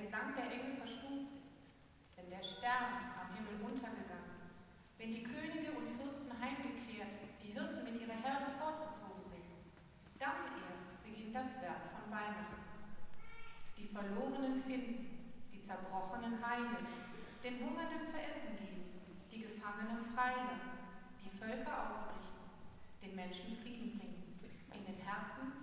Gesang der Engel verstummt ist, wenn der Stern am Himmel untergegangen, wenn die Könige und Fürsten heimgekehrt, die Hirten mit ihrer Herde fortgezogen sind, dann erst beginnt das Werk von Weihnachten. Die Verlorenen finden, die Zerbrochenen heilen, den Hungernden zu essen geben, die Gefangenen freilassen, die Völker aufrichten, den Menschen Frieden bringen, in den Herzen